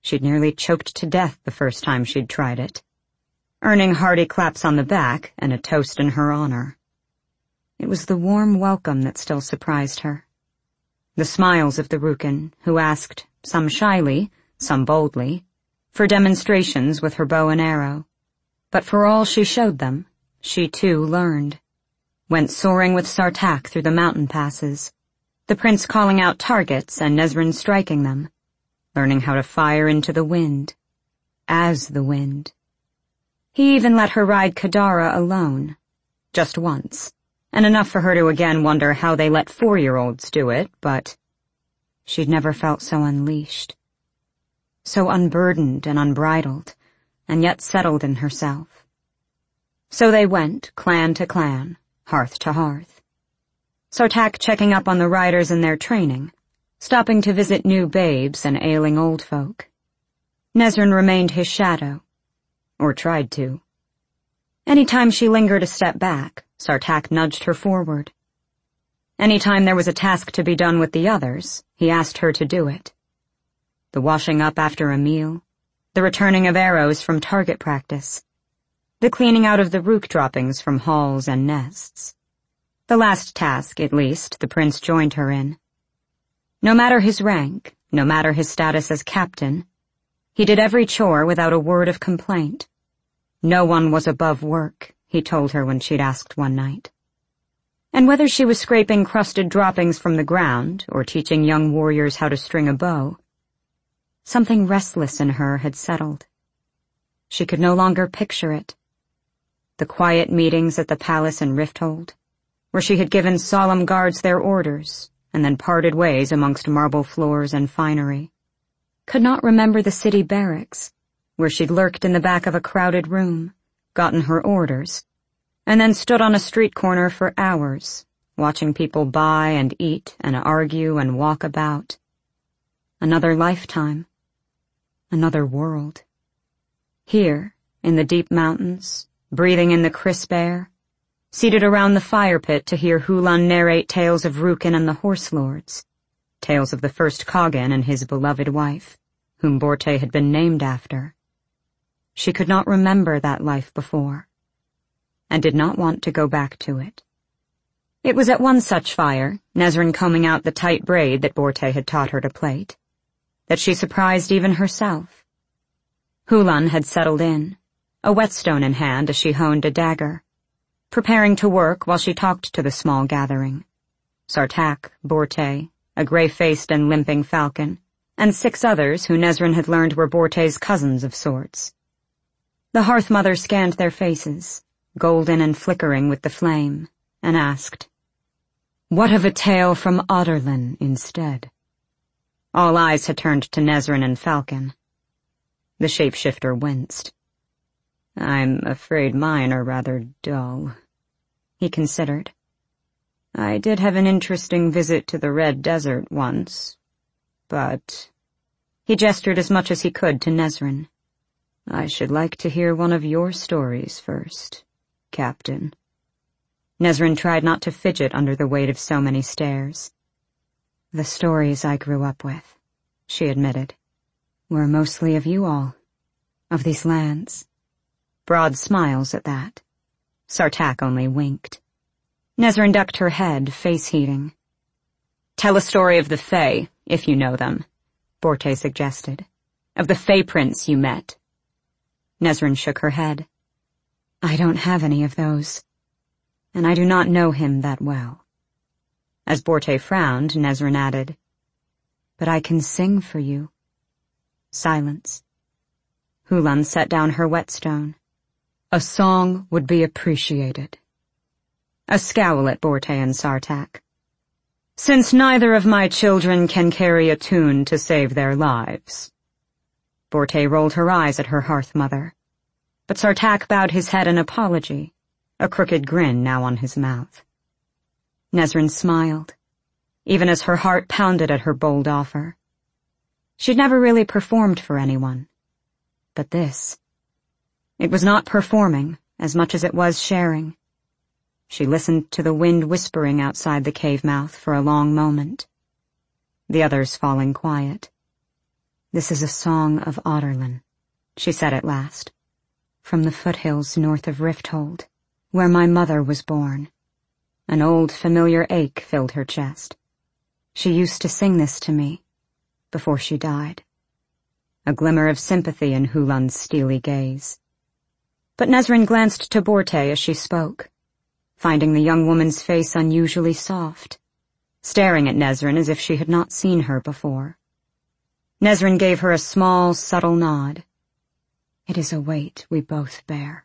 She'd nearly choked to death the first time she'd tried it, earning hearty claps on the back and a toast in her honor. It was the warm welcome that still surprised her. The smiles of the Rukn, who asked, some shyly, some boldly, for demonstrations with her bow and arrow. But for all she showed them, she too learned. Went soaring with Sartaq through the mountain passes, the prince calling out targets and Nesryn striking them, learning how to fire into the wind, as the wind. He even let her ride Kadara alone, just once, and enough for her to again wonder how they let 4-year-olds do it, but she'd never felt so unleashed, so unburdened and unbridled, and yet settled in herself. So they went, clan to clan, hearth to hearth. Sartaq checking up on the riders and their training, stopping to visit new babes and ailing old folk. Nesryn remained his shadow, or tried to. Any time she lingered a step back, Sartaq nudged her forward. Any time there was a task to be done with the others, he asked her to do it. The washing up after a meal, the returning of arrows from target practice, the cleaning out of the rook droppings from halls and nests. The last task, at least, the prince joined her in. No matter his rank, no matter his status as captain, he did every chore without a word of complaint. No one was above work, he told her when she'd asked one night. And whether she was scraping crusted droppings from the ground or teaching young warriors how to string a bow, something restless in her had settled. She could no longer picture it. The quiet meetings at the palace in Rifthold, where she had given solemn guards their orders and then parted ways amongst marble floors and finery, could not remember the city barracks, where she'd lurked in the back of a crowded room, gotten her orders, and then stood on a street corner for hours, watching people buy and eat and argue and walk about. Another lifetime. Another world. Here, in the deep mountains, breathing in the crisp air, seated around the fire pit to hear Hulan narrate tales of Rukn and the Horse Lords, tales of the first Khagan and his beloved wife, whom Borte had been named after. She could not remember that life before, and did not want to go back to it. It was at one such fire, Nesryn combing out the tight braid that Borte had taught her to plait, that she surprised even herself. Hulan had settled in, a whetstone in hand as she honed a dagger, preparing to work while she talked to the small gathering. Sartaq, Borte, a gray-faced and limping falcon, and 6 others who Nesryn had learned were Borte's cousins of sorts. The hearth mother scanned their faces, golden and flickering with the flame, and asked, "What of a tale from Otterlin instead?" All eyes had turned to Nesryn and Falcon. The shapeshifter winced. "I'm afraid mine are rather dull," he considered. "I did have an interesting visit to the Red Desert once, but—" He gestured as much as he could to Nesryn. "I should like to hear one of your stories first, Captain." Nesryn tried not to fidget under the weight of so many stares. "The stories I grew up with," she admitted, "were mostly of you all, of these lands." Broad smiles at that. Sartaq only winked. Nesryn ducked her head, face heaving. "Tell a story of the Fae, if you know them," Borte suggested. "Of the Fae prince you met." Nesryn shook her head. "I don't have any of those, and I do not know him that well." As Borte frowned, Nesryn added, "But I can sing for you." Silence. Hulan set down her whetstone. "A song would be appreciated." A scowl at Borte and Sartaq. "Since neither of my children can carry a tune to save their lives." Borte rolled her eyes at her hearth mother, but Sartaq bowed his head in apology, a crooked grin now on his mouth. Nesryn smiled, even as her heart pounded at her bold offer. She'd never really performed for anyone, but this. It was not performing as much as it was sharing. She listened to the wind whispering outside the cave mouth for a long moment, the others falling quiet. "This is a song of Adarlan," she said at last, "from the foothills north of Rifthold, where my mother was born." An old familiar ache filled her chest. She used to sing this to me before she died. A glimmer of sympathy in Hulan's steely gaze. But Nesrin glanced to Borte as she spoke, finding the young woman's face unusually soft, staring at Nesrin as if she had not seen her before. Nesrin gave her a small, subtle nod. "It is a weight we both bear."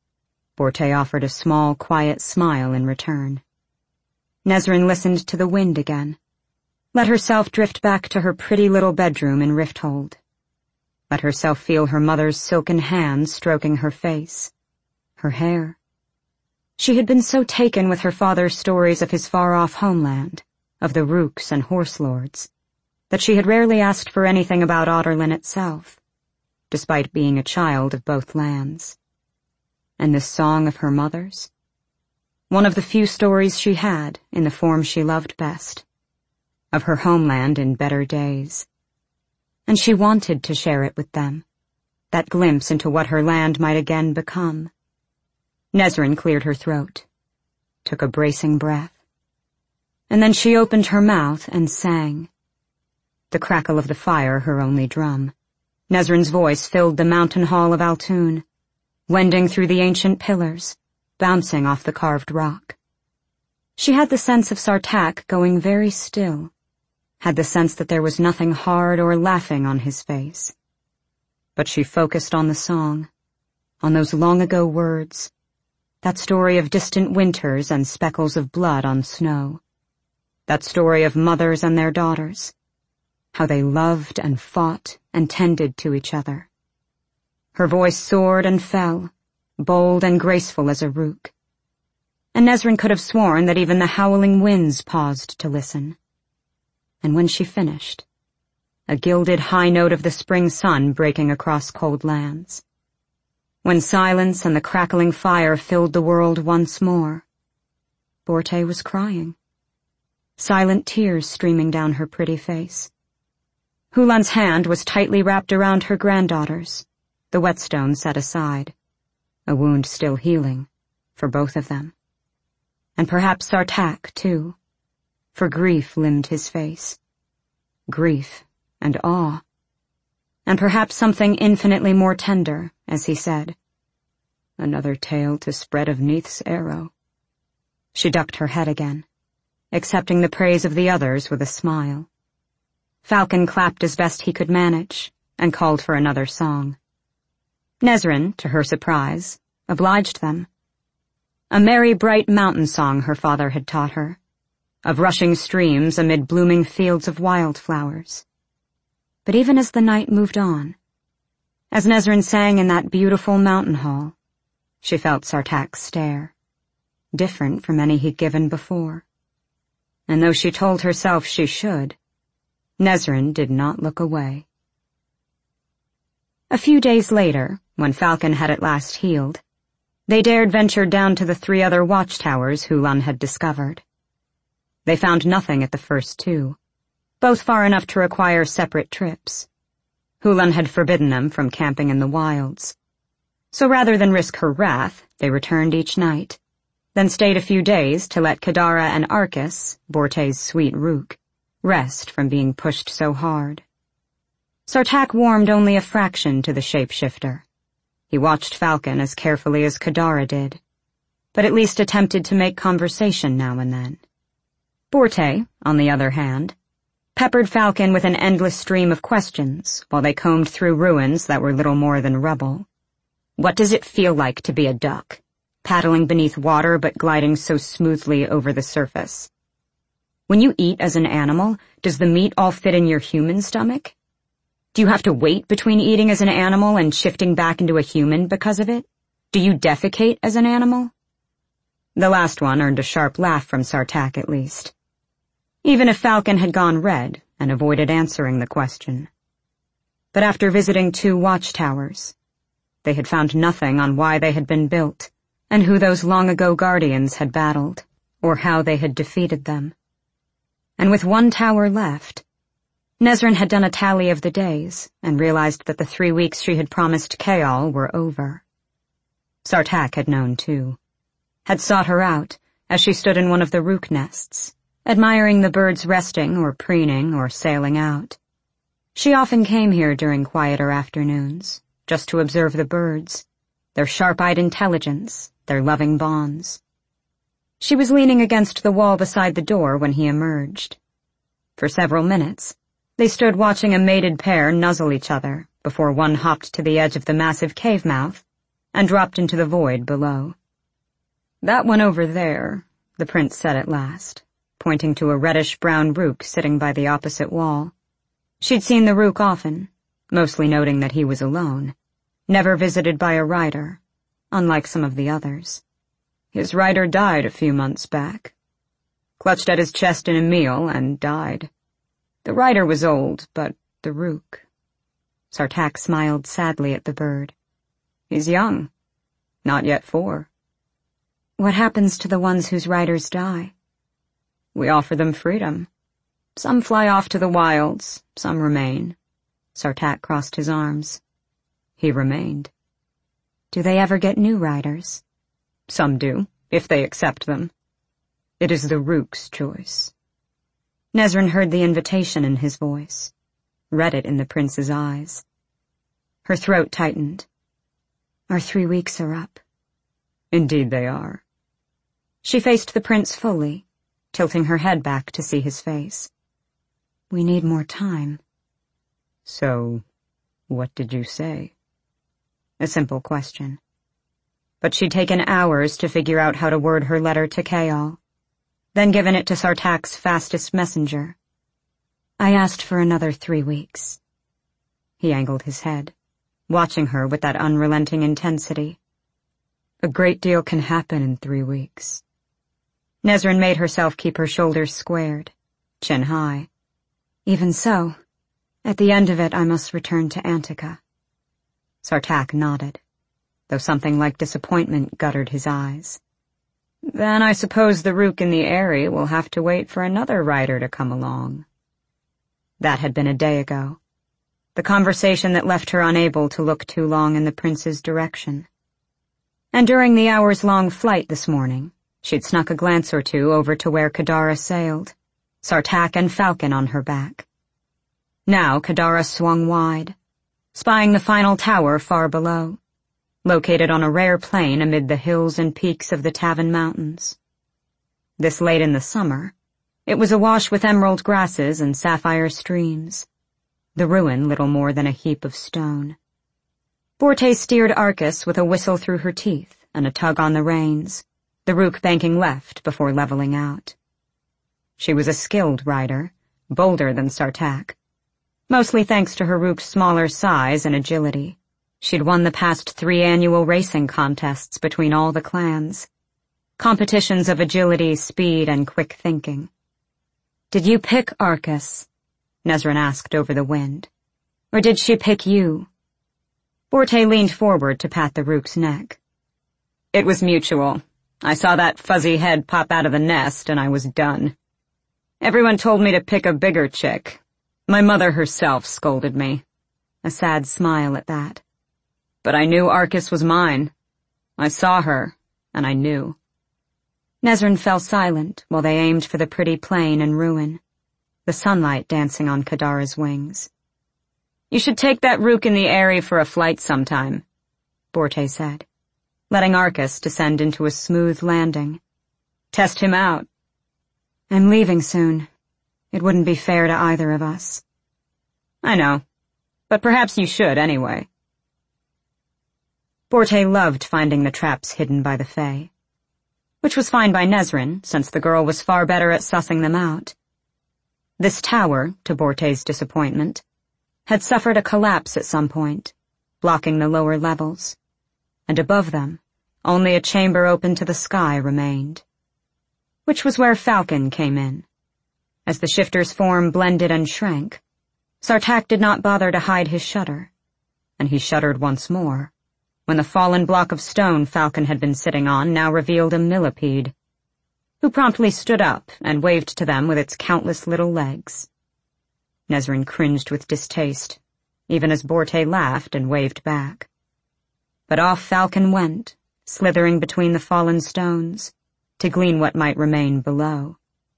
Borte offered a small, quiet smile in return. Nesrin listened to the wind again, let herself drift back to her pretty little bedroom in Rifthold. Let herself feel her mother's silken hands stroking her face, her hair. She had been so taken with her father's stories of his far-off homeland, of the Rooks and Horse Lords, that she had rarely asked for anything about Adarlan itself, despite being a child of both lands. And this song of her mother's? One of the few stories she had in the form she loved best, of her homeland in better days. And she wanted to share it with them, that glimpse into what her land might again become. Nesrin cleared her throat, took a bracing breath, and then she opened her mouth and sang. The crackle of the fire her only drum. Nesrin's voice filled the mountain hall of Altoon, wending through the ancient pillars, bouncing off the carved rock. She had the sense of Sartaq going very still, had the sense that there was nothing hard or laughing on his face. But she focused on the song, on those long-ago words, that story of distant winters and speckles of blood on snow, that story of mothers and their daughters, how they loved and fought and tended to each other. Her voice soared and fell, bold and graceful as a rook. And Nesrin could have sworn that even the howling winds paused to listen. And when she finished, a gilded high note of the spring sun breaking across cold lands. When silence and the crackling fire filled the world once more, Borte was crying, silent tears streaming down her pretty face. Hulan's hand was tightly wrapped around her granddaughter's, the whetstone set aside, a wound still healing, for both of them. And perhaps Sartaq, too, for grief limned his face. Grief and awe. And perhaps something infinitely more tender, as he said, "Another tale to spread of Neith's arrow." She ducked her head again, accepting the praise of the others with a smile. Falcon clapped as best he could manage, and called for another song. Nesrin, to her surprise, obliged them. A merry, bright mountain song her father had taught her, of rushing streams amid blooming fields of wildflowers. But even as the night moved on, as Nesrin sang in that beautiful mountain hall, she felt Sartaq's stare, different from any he'd given before. And though she told herself she should, Nesrin did not look away. A few days later, when Falcon had at last healed, they dared venture down to the 3 other watchtowers Hulan had discovered. They found nothing at the first 2, both far enough to require separate trips. Hulan had forbidden them from camping in the wilds. So rather than risk her wrath, they returned each night, then stayed a few days to let Kadara and Arcus, Borte's sweet rook, rest from being pushed so hard. Sartaq warmed only a fraction to the shapeshifter. He watched Falcon as carefully as Kadara did, but at least attempted to make conversation now and then. Borte, on the other hand, peppered Falcon with an endless stream of questions while they combed through ruins that were little more than rubble. What does it feel like to be a duck, paddling beneath water but gliding so smoothly over the surface? When you eat as an animal, does the meat all fit in your human stomach? Do you have to wait between eating as an animal and shifting back into a human because of it? Do you defecate as an animal? The last one earned a sharp laugh from Sartaq at least, even if Falcon had gone red and avoided answering the question. But after visiting 2 watchtowers, they had found nothing on why they had been built, and who those long-ago guardians had battled, or how they had defeated them. And with 1 tower left, Nesryn had done a tally of the days and realized that the 3 weeks she had promised Kaol were over. Sartaq had known too, had sought her out as she stood in one of the rook nests, admiring the birds resting or preening or sailing out. She often came here during quieter afternoons, just to observe the birds, their sharp-eyed intelligence, their loving bonds. She was leaning against the wall beside the door when he emerged. For several minutes, they stood watching a mated pair nuzzle each other before one hopped to the edge of the massive cave mouth and dropped into the void below. "That one over there," the prince said at last, pointing to a reddish-brown rook sitting by the opposite wall. She'd seen the rook often, mostly noting that he was alone, never visited by a rider, unlike some of the others. "His rider died a few months back. Clutched at his chest in a meal and died. The rider was old, but the rook—" Sartaq smiled sadly at the bird. "He's young. Not yet 4. "What happens to the ones whose riders die?" "We offer them freedom. Some fly off to the wilds, some remain." Sartaq crossed his arms. He remained. "Do they ever get new riders?" "Some do, if they accept them. It is the rook's choice." Nesryn heard the invitation in his voice, read it in the prince's eyes. Her throat tightened. "Our 3 weeks are up." "Indeed they are." She faced the prince fully, tilting her head back to see his face. "We need more time." "So, what did you say?" A simple question. But she'd taken hours to figure out how to word her letter to Kaol, then given it to Sartaq's fastest messenger. "I asked for another 3 weeks." He angled his head, watching her with that unrelenting intensity. "A great deal can happen in 3 weeks." Nesryn made herself keep her shoulders squared, chin high. "Even so, at the end of it I must return to Antica." Sartaq nodded, though something like disappointment guttered his eyes. "Then I suppose the rook in the Eyrie will have to wait for another rider to come along." That had been a day ago, the conversation that left her unable to look too long in the prince's direction. And during the hours-long flight this morning, she'd snuck a glance or two over to where Kadara sailed, Sartaq and Falcon on her back. Now Kadara swung wide, spying the final tower far below, located on a rare plain amid the hills and peaks of the Tavan Mountains. This late in the summer, it was awash with emerald grasses and sapphire streams, the ruin little more than a heap of stone. Borte steered Arcus with a whistle through her teeth and a tug on the reins, the rook banking left before leveling out. She was a skilled rider, bolder than Sartaq. Mostly thanks to her rook's smaller size and agility, she'd won the past 3 annual racing contests between all the clans, competitions of agility, speed, and quick thinking. "Did you pick Arcus?" Nesryn asked over the wind. "Or did she pick you?" Borte leaned forward to pat the rook's neck. "It was mutual. I saw that fuzzy head pop out of the nest, and I was done. Everyone told me to pick a bigger chick. My mother herself scolded me." A sad smile at that. "But I knew Arcus was mine. I saw her, and I knew." Nesryn fell silent while they aimed for the pretty plain and ruin, the sunlight dancing on Kadara's wings. "You should take that rook in the Eyrie for a flight sometime," Borte said, letting Arcus descend into a smooth landing. "Test him out." "I'm leaving soon. It wouldn't be fair to either of us." "I know, but perhaps you should anyway." Borte loved finding the traps hidden by the Fae, which was fine by Nesryn, since the girl was far better at sussing them out. This tower, to Borte's disappointment, had suffered a collapse at some point, blocking the lower levels, and above them, only a chamber open to the sky remained, which was where Falcon came in. As the shifter's form blended and shrank, Sartaq did not bother to hide his shudder, and he shuddered once more, when the fallen block of stone Falcon had been sitting on now revealed a millipede, who promptly stood up and waved to them with its countless little legs. Nezrin cringed with distaste, even as Borte laughed and waved back. But off Falcon went, slithering between the fallen stones, to glean what might remain below.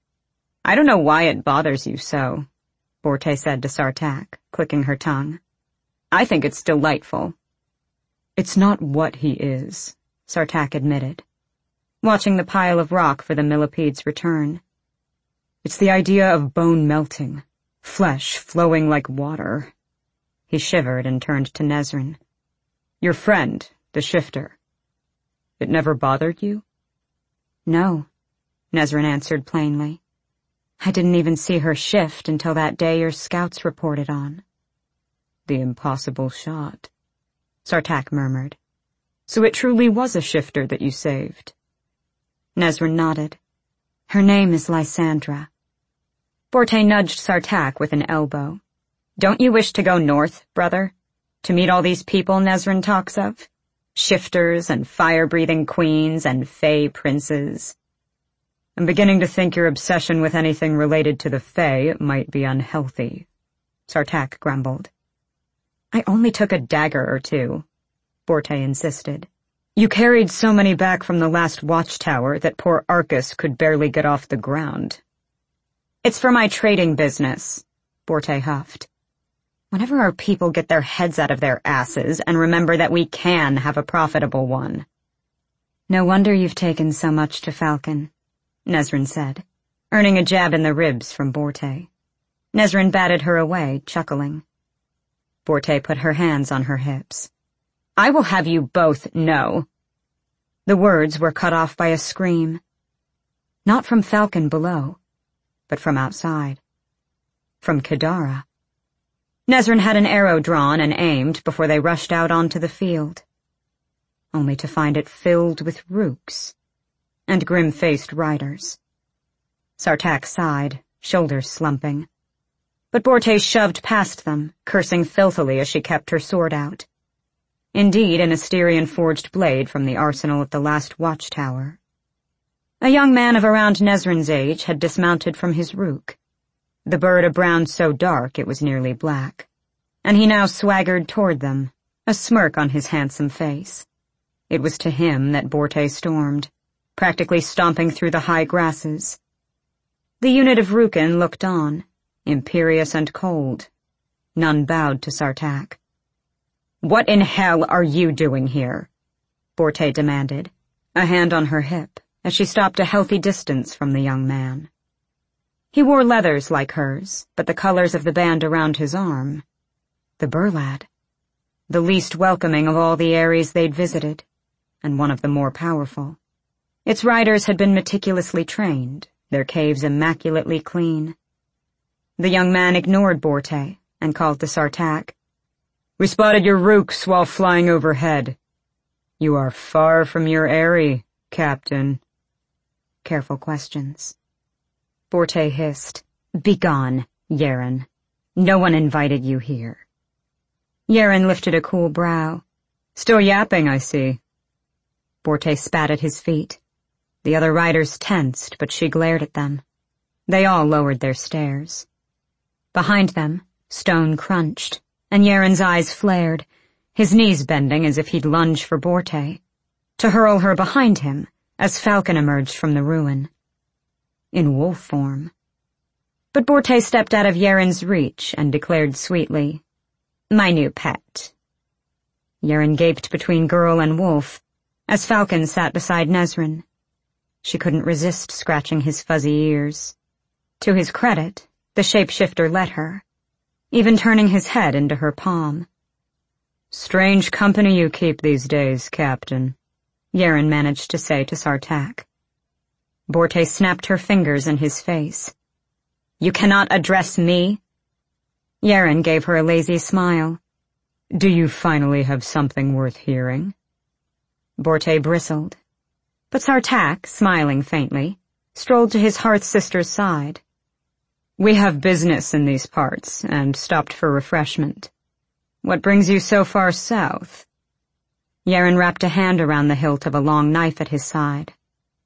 "I don't know why it bothers you so," Borte said to Sartaq, clicking her tongue. "I think it's delightful." "It's not what he is," Sartaq admitted, watching the pile of rock for the millipede's return. "It's the idea of bone melting, flesh flowing like water." He shivered and turned to Nezrin. "Your friend, the shifter. It never bothered you?" "No," Nezrin answered plainly. "I didn't even see her shift until that day your scouts reported on." "The impossible shot," Sartaq murmured. "So it truly was a shifter that you saved?" Nezrin nodded. "Her name is Lysandra." Borte nudged Sartaq with an elbow. "Don't you wish to go north, brother? To meet all these people Nezrin talks of? Shifters and fire-breathing queens and fey princes." "I'm beginning to think your obsession with anything related to the Fae might be unhealthy," Sartaq grumbled. "I only took a dagger or two," Borte insisted. "You carried so many back from the last watchtower that poor Arcus could barely get off the ground." "It's for my trading business," Borte huffed. "Whenever our people get their heads out of their asses and remember that we can have a profitable one." "No wonder you've taken so much to Falcon," Nezrin said, earning a jab in the ribs from Borte. Nezrin batted her away, chuckling. Borte put her hands on her hips. "I will have you both know." The words were cut off by a scream. Not from Falcon below, but from outside. From Kadara. Nezrin had an arrow drawn and aimed before they rushed out onto the field, only to find it filled with rooks and grim-faced riders. Sartaq sighed, shoulders slumping. But Borte shoved past them, cursing filthily as she kept her sword out. Indeed, an Asterian-forged blade from the arsenal at the last watchtower. A young man of around Nezrin's age had dismounted from his rook, the bird a brown so dark it was nearly black, and he now swaggered toward them, a smirk on his handsome face. It was to him that Borte stormed, practically stomping through the high grasses. The unit of Rukin looked on, imperious and cold. None bowed to Sartaq. "What in hell are you doing here?" Borte demanded, a hand on her hip, as she stopped a healthy distance from the young man. He wore leathers like hers, but the colors of the band around his arm. The Burlad. The least welcoming of all the Ares they'd visited, and one of the more powerful. Its riders had been meticulously trained, their caves immaculately clean. The young man ignored Borte and called to Sartaq. "We spotted your rooks while flying overhead. You are far from your eyrie, Captain." Careful questions. Borte hissed, "Begone, Yeren. No one invited you here." Yeren lifted a cool brow. "Still yapping, I see." Borte spat at his feet. The other riders tensed, but she glared at them. They all lowered their stares. Behind them, stone crunched, and Yeren's eyes flared, his knees bending as if he'd lunge for Borte, to hurl her behind him as Falcon emerged from the ruin. In wolf form. But Borte stepped out of Yeren's reach and declared sweetly, "My new pet." Yeren gaped between girl and wolf as Falcon sat beside Nezrin. She couldn't resist scratching his fuzzy ears. To his credit, the shapeshifter let her, even turning his head into her palm. "Strange company you keep these days, Captain," Yeren managed to say to Sartaq. Borte snapped her fingers in his face. "You cannot address me?" Yeren gave her a lazy smile. "Do you finally have something worth hearing?" Borte bristled. But Sartaq, smiling faintly, strolled to his Hearth-sister's side. "We have business in these parts, and stopped for refreshment. What brings you so far south?" Yeren wrapped a hand around the hilt of a long knife at his side.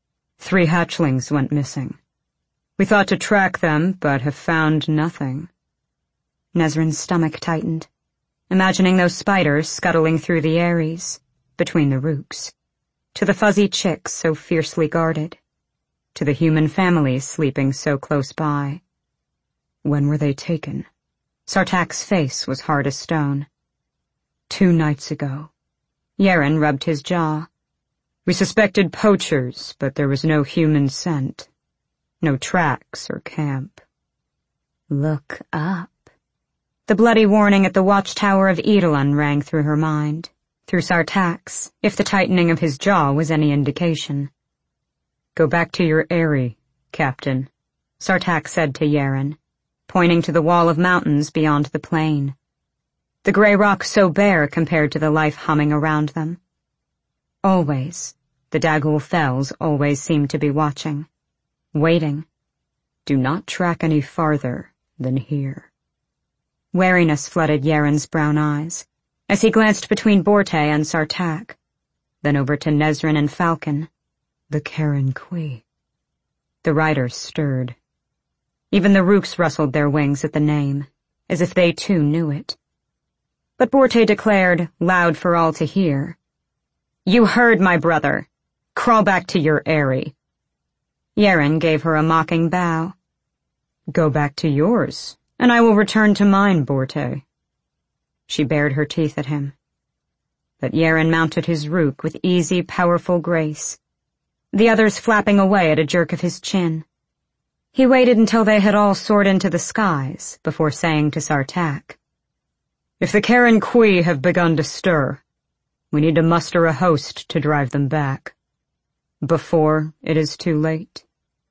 3 hatchlings went missing. We thought to track them, but have found nothing." Nezrin's stomach tightened, imagining those spiders scuttling through the Ares, between the rooks, to the fuzzy chicks so fiercely guarded, to the human families sleeping so close by. When were they taken? Sartak's face was hard as stone. 2 nights ago. Yeren rubbed his jaw. We suspected poachers, but there was no human scent. No tracks or camp. Look up. The bloody warning at the watchtower of Eidolon rang through her mind, through Sartak's, if the tightening of his jaw was any indication. Go back to your eyrie, Captain, Sartak said to Yeren, pointing to the wall of mountains beyond the plain. The gray rock so bare compared to the life humming around them. Always, the Dagul Fells always seemed to be watching, waiting. Do not track any farther than here. Wariness flooded Yeren's brown eyes, as he glanced between Borte and Sartak, then over to Nezrin and Falcon. The Karen Kui. The riders stirred. Even the rooks rustled their wings at the name, as if they too knew it. But Borte declared, loud for all to hear, You heard my brother. Crawl back to your eyrie. Yeren gave her a mocking bow. Go back to yours, and I will return to mine, Borte. She bared her teeth at him. But Yeren mounted his rook with easy, powerful grace, the others flapping away at a jerk of his chin. He waited until they had all soared into the skies before saying to Sartak, If the Karen Kui have begun to stir, we need to muster a host to drive them back. Before it is too late.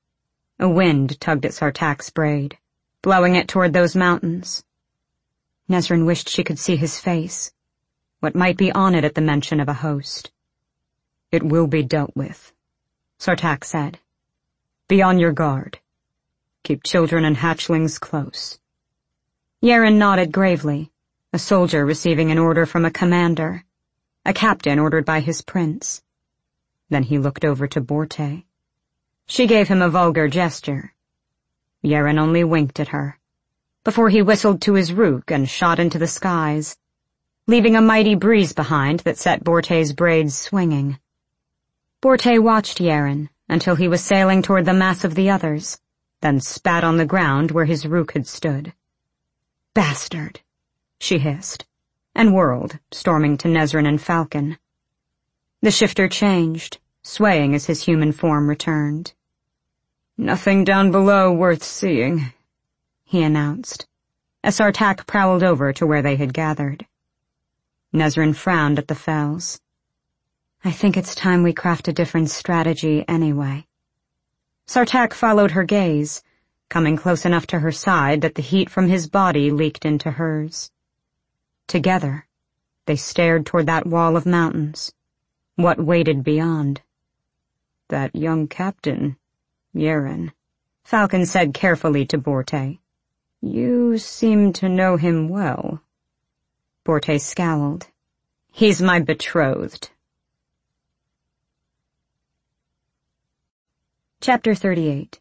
A wind tugged at Sartak's braid, blowing it toward those mountains. Nezrin wished she could see his face, what might be on it at the mention of a host. It will be dealt with, Sartak said. Be on your guard. Keep children and hatchlings close. Yeren nodded gravely, a soldier receiving an order from a commander, a captain ordered by his prince. Then he looked over to Borte. She gave him a vulgar gesture. Yeren only winked at her, before he whistled to his rook and shot into the skies, leaving a mighty breeze behind that set Borte's braids swinging. Borte watched Yeren until he was sailing toward the mass of the others, then spat on the ground where his rook had stood. Bastard, she hissed, and whirled, storming to Nezrin and Falcon. The shifter changed, swaying as his human form returned. Nothing down below worth seeing, he announced, as Sartak prowled over to where they had gathered. Nezrin frowned at the fells. I think it's time we craft a different strategy anyway. Sartak followed her gaze, coming close enough to her side that the heat from his body leaked into hers. Together, they stared toward that wall of mountains, what waited beyond. That young captain, Yeren, Falcon said carefully to Borte. You seem to know him well. Borte scowled. He's my betrothed. Chapter 38.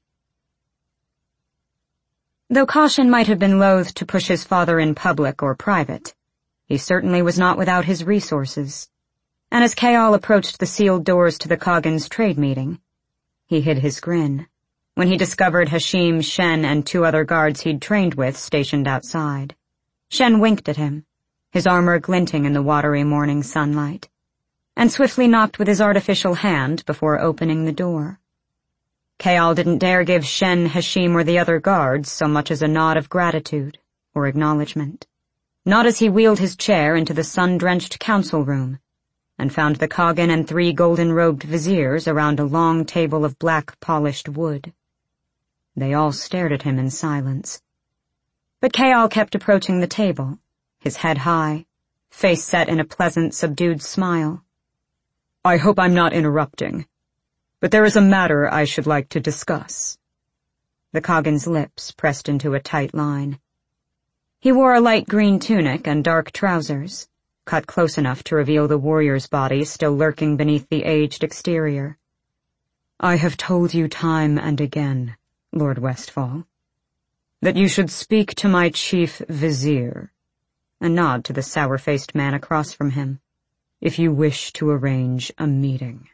Though Caution might have been loath to push his father in public or private, he certainly was not without his resources, and as Kayal approached the sealed doors to the Coggins trade meeting, he hid his grin when he discovered Hashim, Shen, and 2 other guards he'd trained with stationed outside. Shen winked at him, his armor glinting in the watery morning sunlight, and swiftly knocked with his artificial hand before opening the door. Kayal didn't dare give Shen, Hashim, or the other guards so much as a nod of gratitude or acknowledgement, not as he wheeled his chair into the sun-drenched council room and found the Coggin and 3 golden-robed viziers around a long table of black polished wood. They all stared at him in silence. But Kayal kept approaching the table, his head high, face set in a pleasant, subdued smile. I hope I'm not interrupting, but there is a matter I should like to discuss. The Coggin's lips pressed into a tight line. He wore a light green tunic and dark trousers, cut close enough to reveal the warrior's body still lurking beneath the aged exterior. I have told you time and again, Lord Westfall. that you should speak to my chief vizier, a nod to the sour-faced man across from him, if you wish to arrange a meeting.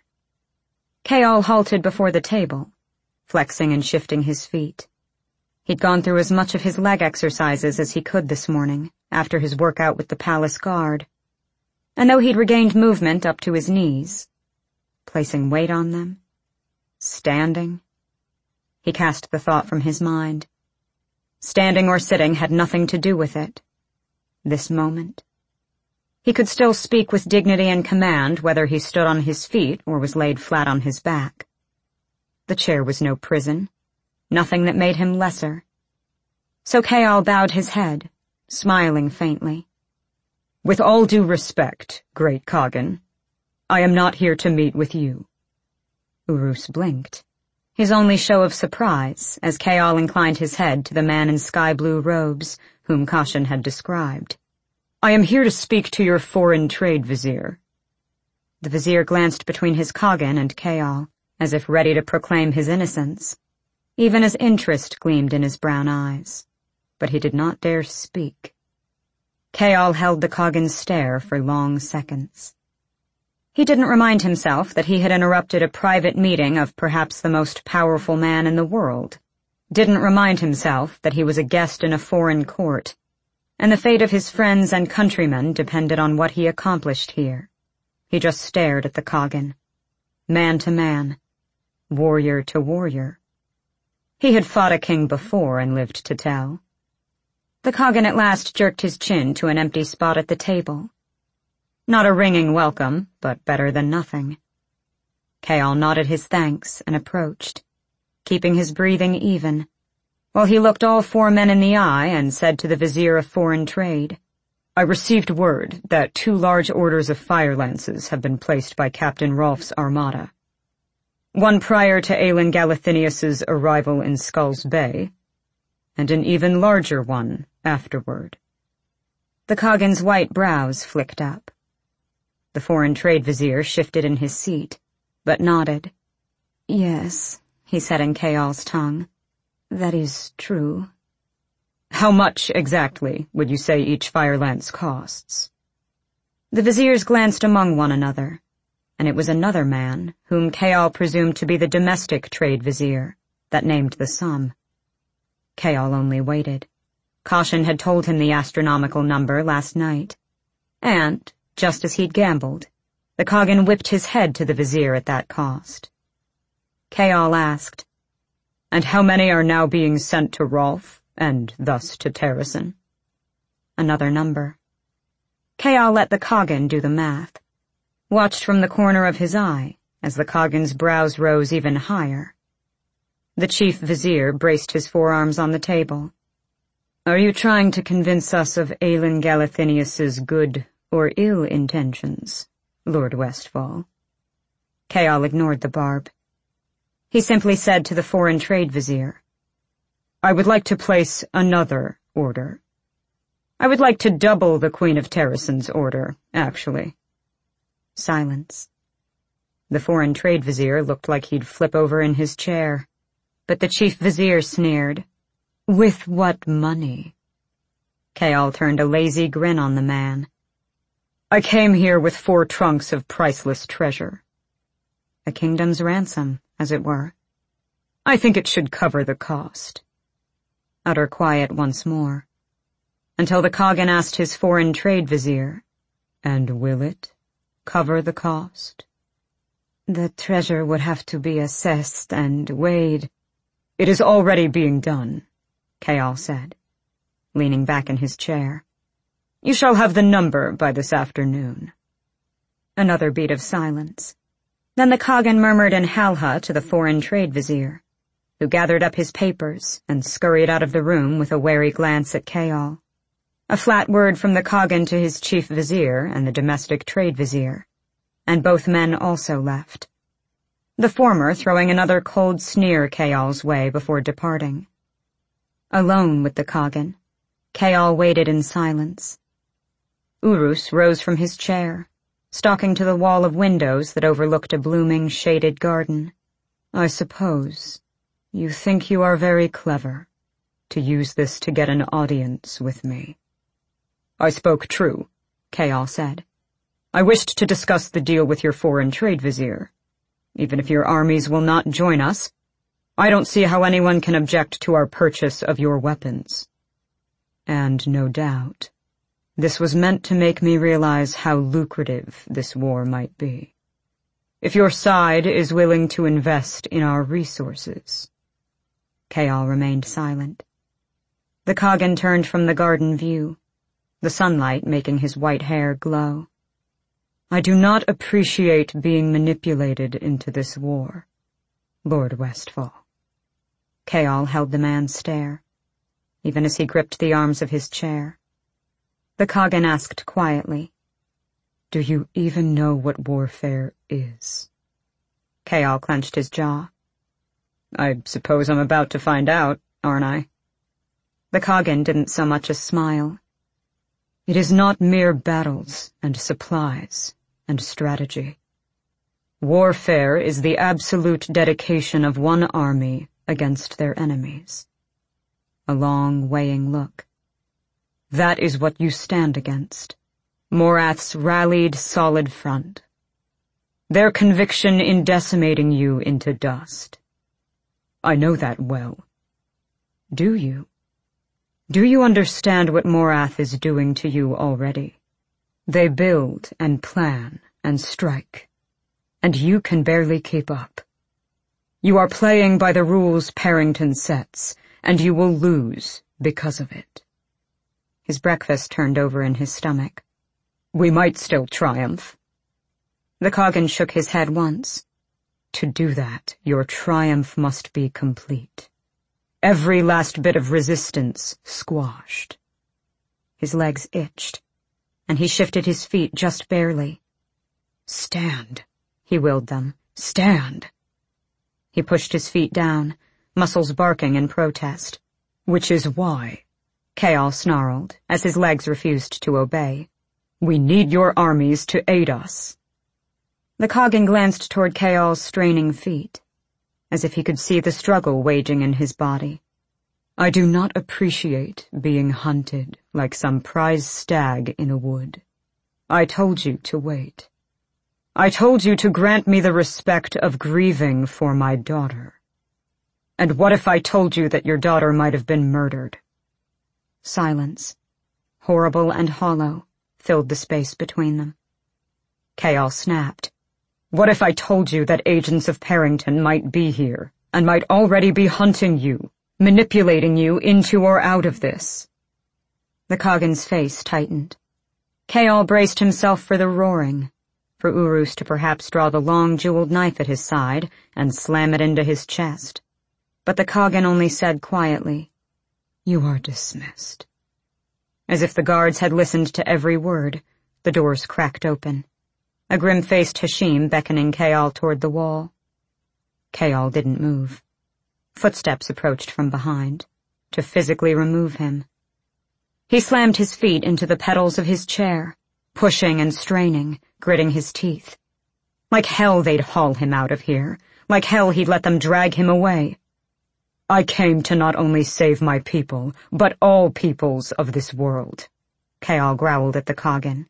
Kayal halted before the table, flexing and shifting his feet. He'd gone through as much of his leg exercises as he could this morning, after his workout with the palace guard. And though he'd regained movement up to his knees, placing weight on them, standing, he cast the thought from his mind. Standing or sitting had nothing to do with it. This moment. He could still speak with dignity and command whether he stood on his feet or was laid flat on his back. The chair was no prison, nothing that made him lesser. So Kayal bowed his head, smiling faintly. With all due respect, great Kagan, I am not here to meet with you. Urus blinked, his only show of surprise as Kayal inclined his head to the man in sky-blue robes whom Kashan had described. I am here to speak to your foreign trade vizier. The vizier glanced between his Kagan and Kayal, as if ready to proclaim his innocence. Even as interest gleamed in his brown eyes, but he did not dare speak. Kayal held the Kagan's stare for long seconds. He didn't remind himself that he had interrupted a private meeting of perhaps the most powerful man in the world, didn't remind himself that he was a guest in a foreign court, and the fate of his friends and countrymen depended on what he accomplished here. He just stared at the Kagan, man to man, warrior to warrior. He had fought a king before and lived to tell. The Kagan at last jerked his chin to an empty spot at the table. Not a ringing welcome, but better than nothing. Kayal nodded his thanks and approached, keeping his breathing even, while he looked all four men in the eye and said to the Vizier of Foreign Trade, I received word that 2 large orders of fire lances have been placed by Captain Rolf's armada. One prior to Aelin Galathinius's arrival in Skulls Bay, and an even larger one afterward. The Kagan's white brows flicked up. The Foreign Trade Vizier shifted in his seat, but nodded. Yes, he said in Kayal's tongue. That is true. How much, exactly, would you say each fire lance costs? The Viziers glanced among one another, and it was another man, whom Kayal presumed to be the domestic trade vizier, that named the sum. Kayal only waited. Kashan had told him the astronomical number last night, and, just as he'd gambled, the Kagan whipped his head to the vizier at that cost. Kayal asked, And how many are now being sent to Rolf, and thus to Terrasen? Another number. Kayal let the Kagan do the math, watched from the corner of his eye as the Kagan's brows rose even higher. The chief vizier braced his forearms on the table. Are you trying to convince us of Aelin Galathinius's good or ill intentions, Lord Westfall? Kayal ignored the barb. He simply said to the Foreign Trade Vizier, I would like to place another order. I would like to double the Queen of Terrasen's order, actually. Silence. The Foreign Trade Vizier looked like he'd flip over in his chair, but the Chief Vizier sneered. With what money? Kayal turned a lazy grin on the man. I came here with 4 trunks of priceless treasure. A kingdom's ransom, as it were. I think it should cover the cost. Utter quiet once more, until the Kagan asked his Foreign Trade Vizier, And will it cover the cost? The treasure would have to be assessed and weighed. It is already being done, Kayal said, leaning back in his chair. You shall have the number by this afternoon. Another beat of silence. Then the Kagan murmured in Halha to the Foreign Trade Vizier, who gathered up his papers and scurried out of the room with a wary glance at Kayal. A flat word from the Kagan to his chief vizier and the domestic trade vizier, and both men also left. The former throwing another cold sneer Kayal's way before departing. Alone with the Kagan, Kayal waited in silence. Urus rose from his chair, stalking to the wall of windows that overlooked a blooming, shaded garden. I suppose you think you are very clever, to use this to get an audience with me." "I spoke true," Kayal said. "I wished to discuss the deal with your foreign trade vizier. Even if your armies will not join us, I don't see how anyone can object to our purchase of your weapons. And no doubt, this was meant to make me realize how lucrative this war might be. If your side is willing to invest in our resources." Kayal remained silent. The Kagan turned from the garden view, the sunlight making his white hair glow. "I do not appreciate being manipulated into this war, Lord Westfall." Kayal held the man's stare, even as he gripped the arms of his chair. The Kagan asked quietly, "Do you even know what warfare is?" Kayal clenched his jaw. "I suppose I'm about to find out, aren't I?" The Kagan didn't so much as smile. "It is not mere battles and supplies and strategy. Warfare is the absolute dedication of one army against their enemies." A long, weighing look. "That is what you stand against. Morath's rallied solid front. Their conviction in decimating you into dust. I know that well. Do you? Do you understand what Morath is doing to you already? They build and plan and strike, and you can barely keep up. You are playing by the rules Parrington sets, and you will lose because of it." His breakfast turned over in his stomach. "We might still triumph." The Kagan shook his head once. "To do that, your triumph must be complete. Every last bit of resistance squashed." His legs itched, and he shifted his feet just barely. "Stand," he willed them. "Stand." He pushed his feet down, muscles barking in protest. "Which is why," Kayal snarled, as his legs refused to obey, "we need your armies to aid us." The Kagan glanced toward Kayal's straining feet, as if he could see the struggle waging in his body. "I do not appreciate being hunted like some prize stag in a wood. I told you to wait. I told you to grant me the respect of grieving for my daughter. And what if I told you that your daughter might have been murdered?" Silence, horrible and hollow, filled the space between them. Kayal snapped. "What if I told you that agents of Parrington might be here, and might already be hunting you, manipulating you into or out of this?" The Kagan's face tightened. Kayal braced himself for the roaring, for Urus to perhaps draw the long jeweled knife at his side and slam it into his chest. But the Kagan only said quietly, "You are dismissed." As if the guards had listened to every word, the doors cracked open, a grim-faced Hashim beckoning Kayal toward the wall. Kayal didn't move. Footsteps approached from behind, to physically remove him. He slammed his feet into the pedals of his chair, pushing and straining, gritting his teeth. Like hell they'd haul him out of here, like hell he'd let them drag him away. "I came to not only save my people, but all peoples of this world," Kayal growled at the Kagan.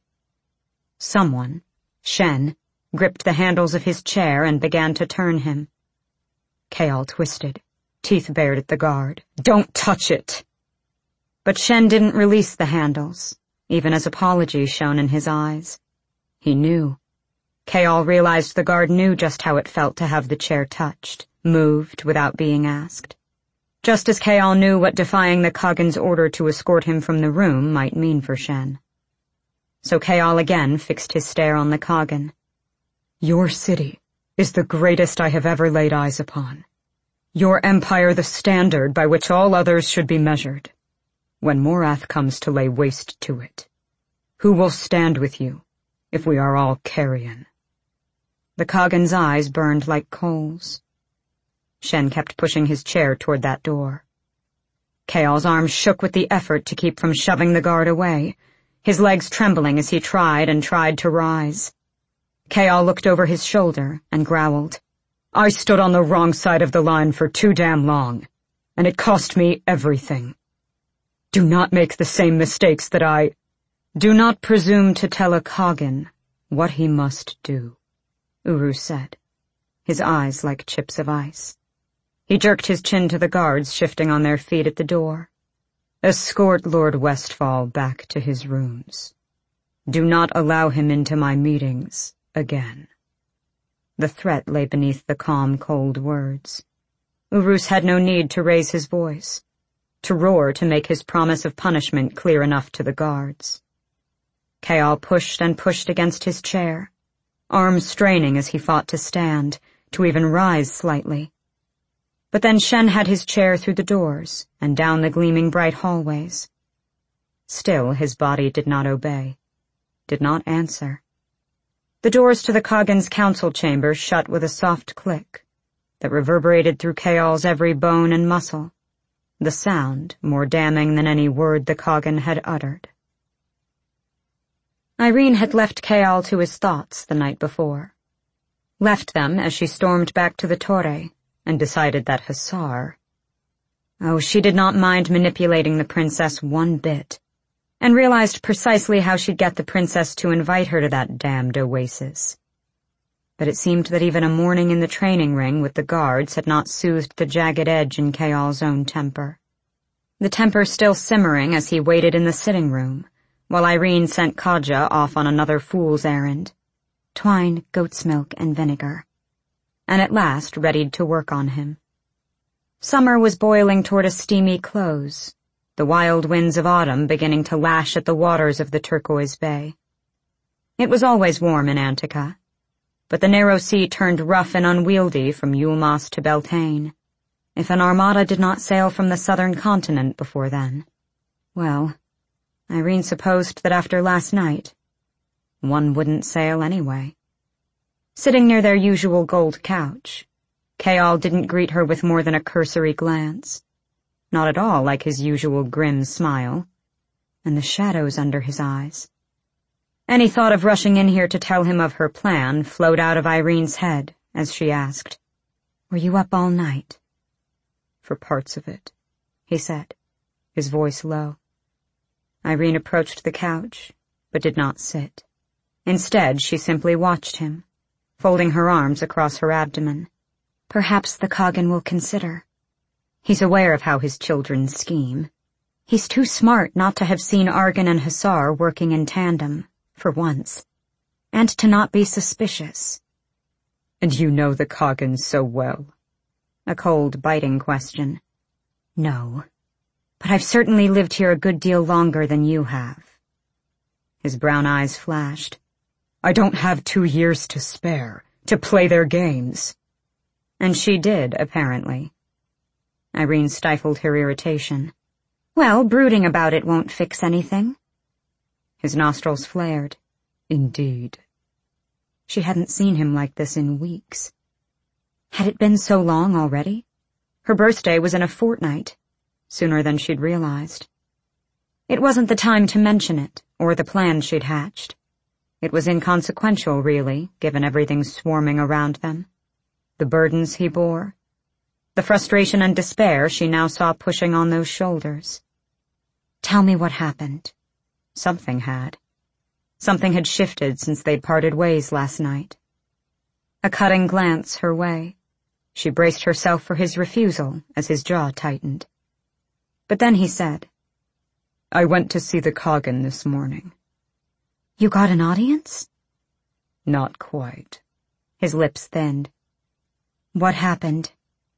Someone, Shen, gripped the handles of his chair and began to turn him. Kayal twisted, teeth bared at the guard. "Don't touch it!" But Shen didn't release the handles, even as apology shone in his eyes. He knew. Kayal realized the guard knew just how it felt to have the chair touched, moved without being asked. Just as Kayal knew what defying the Kagan's order to escort him from the room might mean for Shen. So Kayal again fixed his stare on the Kagan. "Your city is the greatest I have ever laid eyes upon. Your empire the standard by which all others should be measured. When Morath comes to lay waste to it, who will stand with you if we are all carrion?" The Kagan's eyes burned like coals. Shen kept pushing his chair toward that door. Kayal's arms shook with the effort to keep from shoving the guard away, his legs trembling as he tried to rise. Kayal looked over his shoulder and growled, "I stood on the wrong side of the line for too damn long. and it cost me everything. Do not make the same mistakes that I... Do not presume to tell a Khagan what he must do, Uruz said, his eyes like chips of ice. He jerked his chin to the guards shifting on their feet at the door. Escort Lord Westfall back to his rooms. Do not allow him into my meetings again. The threat lay beneath the calm, cold words. Uruz had no need to raise his voice, to roar to make his promise of punishment clear enough to the guards. Kayal pushed and pushed against his chair, arms straining as he fought to stand, to even rise slightly. But then Shen had his chair through the doors and down the gleaming bright hallways. Still his body did not obey, did not answer. The doors to the Khagan's council chamber shut with a soft click that reverberated through Kayal's every bone and muscle, the sound more damning than any word the Khagan had uttered. Irene had left Kayal to his thoughts the night before. Left them as she stormed back to the Torre and decided that Hasar... Oh, she did not mind manipulating the princess one bit, and realized precisely how she'd get the princess to invite her to that damned oasis. But it seemed that even a morning in the training ring with the guards had not soothed the jagged edge in Kayal's own temper. The temper still simmering as he waited in the sitting room, while Irene sent Kaja off on another fool's errand. Twine, goat's milk, and vinegar. And at last readied to work on him. Summer was boiling toward a steamy close, the wild winds of autumn beginning to lash at the waters of the turquoise bay. It was always warm in Antica, but the narrow sea turned rough and unwieldy from Yulmas to Beltane, if an armada did not sail from the southern continent before then. Well, Irene supposed that after last night, one wouldn't sail anyway. Sitting near their usual gold couch, Kayal didn't greet her with more than a cursory glance, not at all like his usual grim smile, and the shadows under his eyes. Any thought of rushing in here to tell him of her plan flowed out of Irene's head as she asked, "Were you up all night?" "For parts of it," he said, his voice low. Irene approached the couch, but did not sit. Instead, she simply watched him, folding her arms across her abdomen. Perhaps the Khagan will consider. He's aware of how his children scheme. He's too smart not to have seen Argan and Hasar working in tandem, for once, and to not be suspicious. "And you know the Khagan so well?" A cold, biting question. "No, but I've certainly lived here a good deal longer than you have." His brown eyes flashed. "I don't have 2 years to spare, to play their games." And she did, apparently. Irene stifled her irritation. "Well, brooding about it won't fix anything." His nostrils flared. "Indeed." She hadn't seen him like this in weeks. Had it been so long already? Her birthday was in a fortnight, sooner than she'd realized. It wasn't the time to mention it, or the plan she'd hatched. It was inconsequential, really, given everything swarming around them. The burdens he bore, the frustration and despair she now saw pushing on those shoulders. "Tell me what happened." Something had. Something had shifted since they'd parted ways last night. A cutting glance her way. She braced herself for his refusal as his jaw tightened. But then he said, "I went to see the Khagan this morning." "You got an audience?" "Not quite." His lips thinned. "What happened?"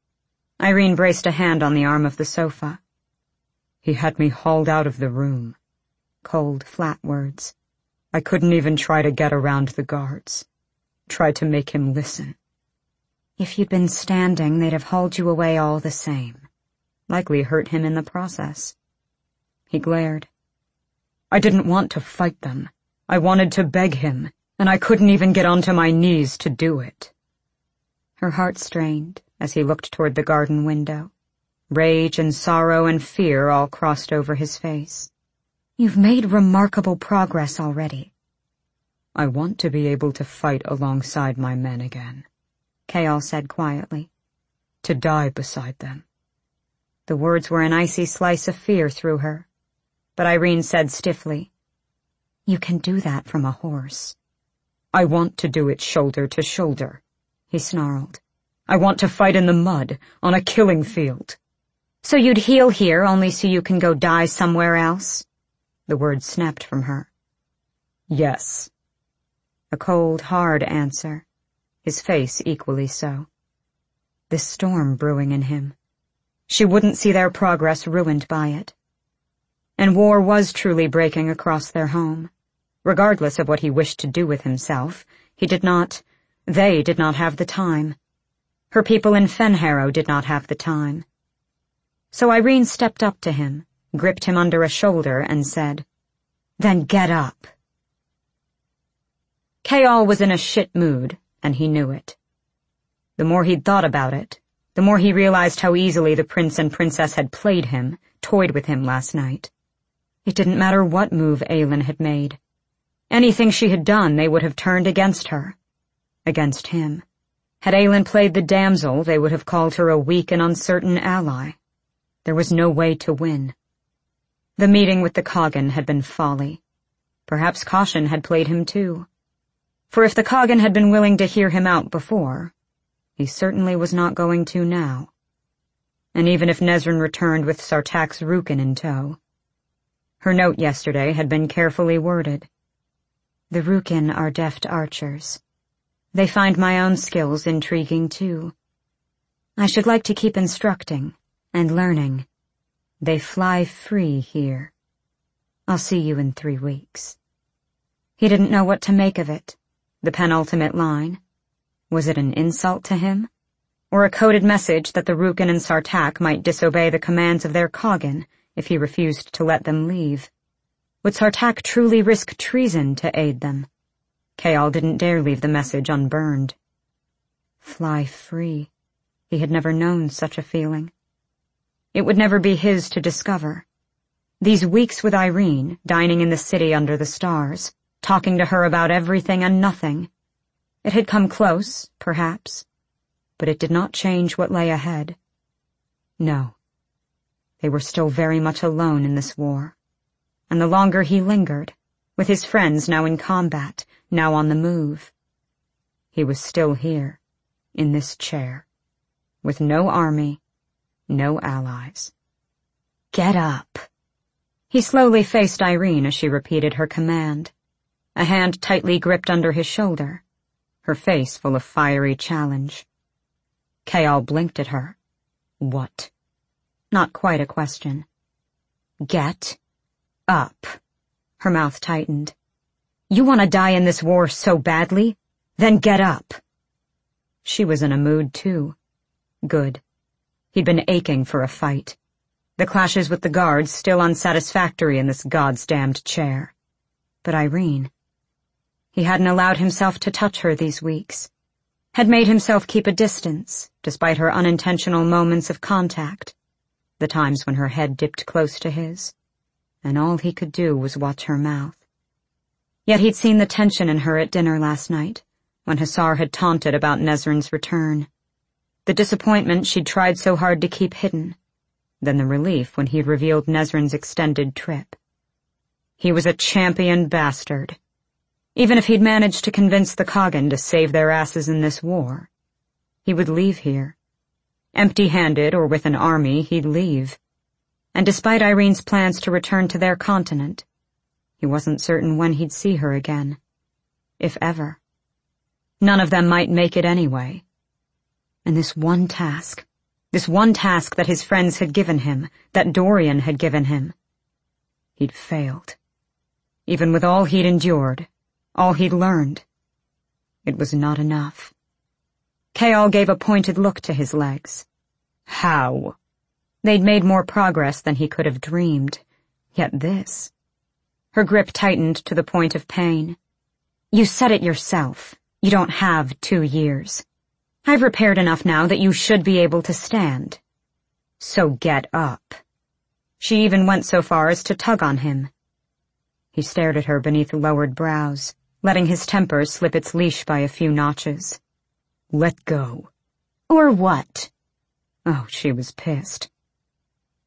Irene braced a hand on the arm of the sofa. "He had me hauled out of the room." Cold, flat words. "I couldn't even try to get around the guards. Tried to make him listen." "If you'd been standing, they'd have hauled you away all the same. Likely hurt him in the process." He glared. "I didn't want to fight them. I wanted to beg him, and I couldn't even get onto my knees to do it." Her heart strained as he looked toward the garden window. Rage and sorrow and fear all crossed over his face. "You've made remarkable progress already." "I want to be able to fight alongside my men again," Kayal said quietly. "To die beside them." The words were an icy slice of fear through her, but Irene said stiffly, "You can do that from a horse." "I want to do it shoulder to shoulder," he snarled. "I want to fight in the mud, on a killing field." "So you'd heal here only so you can go die somewhere else?" The words snapped from her. "Yes." A cold, hard answer, his face equally so. This storm brewing in him. She wouldn't see their progress ruined by it. And war was truly breaking across their home. Regardless of what he wished to do with himself, they did not have the time. Her people in Fenharrow did not have the time. So Irene stepped up to him, gripped him under a shoulder, and said, "Then get up." Chaol was in a shit mood, and he knew it. The more he'd thought about it, the more he realized how easily the prince and princess had played him, toyed with him last night. It didn't matter what move Aelin had made. Anything she had done, they would have turned against her. Against him. Had Aelin played the damsel, they would have called her a weak and uncertain ally. There was no way to win. The meeting with the Coggin had been folly. Perhaps caution had played him too. For if the Coggin had been willing to hear him out before, he certainly was not going to now. And even if Nesryn returned with Sartak's Rukin in tow. Her note yesterday had been carefully worded. "The Rukin are deft archers. They find my own skills intriguing too. I should like to keep instructing and learning. They fly free here. I'll see you in 3 weeks." He didn't know what to make of it. The penultimate line. Was it an insult to him? Or a coded message that the Rukin and Sartak might disobey the commands of their Coggin if he refused to let them leave? Would Sartak truly risk treason to aid them? Chaol didn't dare leave the message unburned. Fly free. He had never known such a feeling. It would never be his to discover. These weeks with Irene, dining in the city under the stars, talking to her about everything and nothing. It had come close, perhaps, but it did not change what lay ahead. No. They were still very much alone in this war. And the longer he lingered, with his friends now in combat, now on the move, he was still here, in this chair, with no army, no allies. Get up. He slowly faced Irene as she repeated her command, a hand tightly gripped under his shoulder, her face full of fiery challenge. Chaol blinked at her. What? Not quite a question. Get up. Her mouth tightened. You want to die in this war so badly? Then get up. She was in a mood, too. Good. He'd been aching for a fight. The clashes with the guards still unsatisfactory in this God's-damned chair. But Irene... He hadn't allowed himself to touch her these weeks. Had made himself keep a distance, despite her unintentional moments of contact. The times when her head dipped close to his. And all he could do was watch her mouth. Yet he'd seen the tension in her at dinner last night, when Hussar had taunted about Nesryn's return. The disappointment she'd tried so hard to keep hidden. Then the relief when he'd revealed Nesryn's extended trip. He was a champion bastard. Even if he'd managed to convince the Coggin to save their asses in this war, he would leave here. Empty-handed or with an army, he'd leave. And despite Irene's plans to return to their continent, he wasn't certain when he'd see her again. If ever. None of them might make it anyway. And this one task that his friends had given him, that Dorian had given him, he'd failed. Even with all he'd endured, all he'd learned, it was not enough. Chaol gave a pointed look to his legs. How? They'd made more progress than he could have dreamed. Yet this... Her grip tightened to the point of pain. You said it yourself. You don't have 2 years. I've repaired enough now that you should be able to stand. So get up. She even went so far as to tug on him. He stared at her beneath lowered brows, letting his temper slip its leash by a few notches. Let go. Or what? Oh, she was pissed.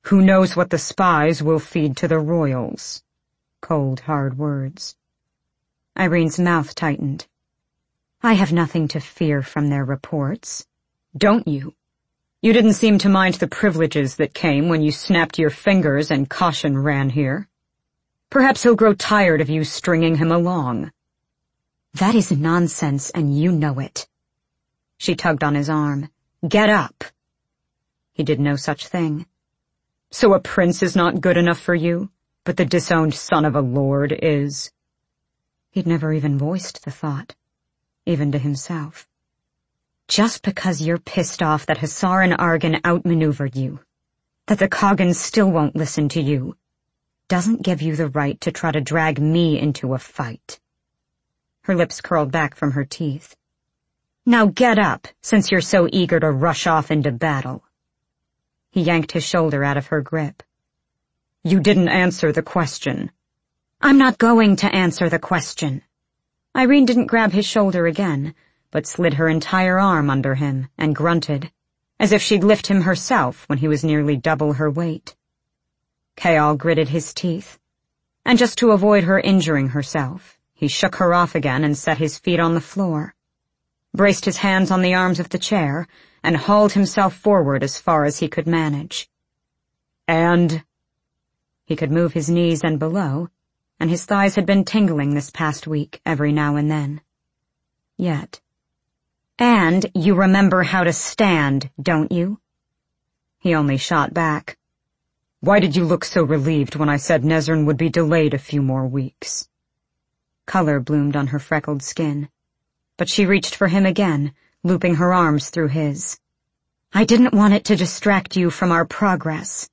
Who knows what the spies will feed to the royals? Cold, hard words. Irene's mouth tightened. I have nothing to fear from their reports. Don't you? You didn't seem to mind the privileges that came when you snapped your fingers and caution ran here. Perhaps he'll grow tired of you stringing him along. That is nonsense, and you know it. She tugged on his arm. Get up. He did no such thing. So a prince is not good enough for you, but the disowned son of a lord is. He'd never even voiced the thought, even to himself. Just because you're pissed off that Hussar and Argan outmaneuvered you, that the Coggins still won't listen to you, doesn't give you the right to try to drag me into a fight. Her lips curled back from her teeth. Now get up, since you're so eager to rush off into battle. He yanked his shoulder out of her grip. You didn't answer the question. I'm not going to answer the question. Irene didn't grab his shoulder again, but slid her entire arm under him and grunted, as if she'd lift him herself when he was nearly double her weight. Chaol gritted his teeth, and just to avoid her injuring herself, he shook her off again and set his feet on the floor, braced his hands on the arms of the chair, and hauled himself forward as far as he could manage. And he could move his knees and below, and his thighs had been tingling this past week every now and then. Yet. And you remember how to stand, don't you? He only shot back. Why did you look so relieved when I said Nezryn would be delayed a few more weeks? Color bloomed on her freckled skin, but she reached for him again, looping her arms through his. I didn't want it to distract you from our progress.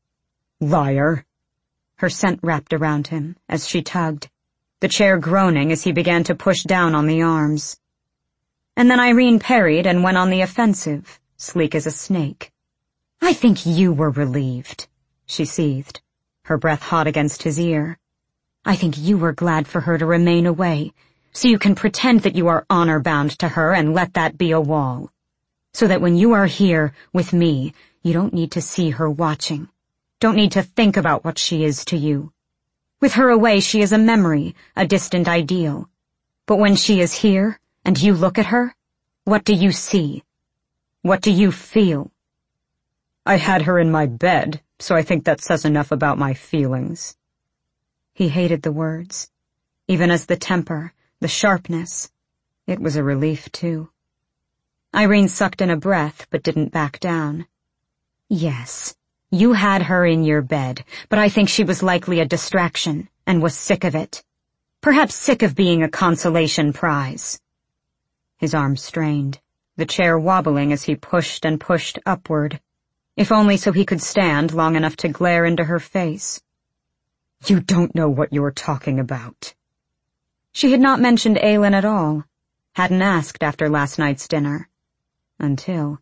Liar. Her scent wrapped around him as she tugged, the chair groaning as he began to push down on the arms. And then Irene parried and went on the offensive, sleek as a snake. I think you were relieved, she seethed, her breath hot against his ear. I think you were glad for her to remain away, so you can pretend that you are honor-bound to her and let that be a wall. So that when you are here with me, you don't need to see her watching. Don't need to think about what she is to you. With her away, she is a memory, a distant ideal. But when she is here, and you look at her, what do you see? What do you feel? I had her in my bed, so I think that says enough about my feelings. He hated the words, even as the temper, the sharpness. It was a relief, too. Irene sucked in a breath, but didn't back down. Yes, you had her in your bed, but I think she was likely a distraction, and was sick of it. Perhaps sick of being a consolation prize. His arms strained, the chair wobbling as he pushed and pushed upward, if only so he could stand long enough to glare into her face. You don't know what you're talking about. She had not mentioned Aelin at all, hadn't asked after last night's dinner. Until.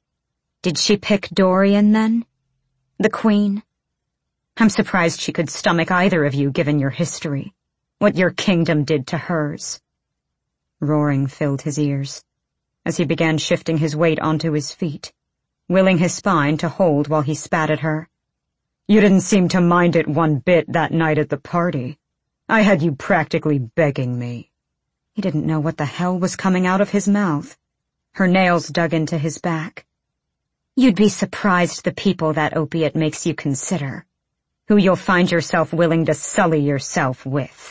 Did she pick Dorian, then? The Queen? I'm surprised she could stomach either of you given your history, what your kingdom did to hers. Roaring filled his ears, as he began shifting his weight onto his feet, willing his spine to hold while he spat at her. You didn't seem to mind it one bit that night at the party. I had you practically begging me. He didn't know what the hell was coming out of his mouth. Her nails dug into his back. You'd be surprised the people that opiate makes you consider, who you'll find yourself willing to sully yourself with.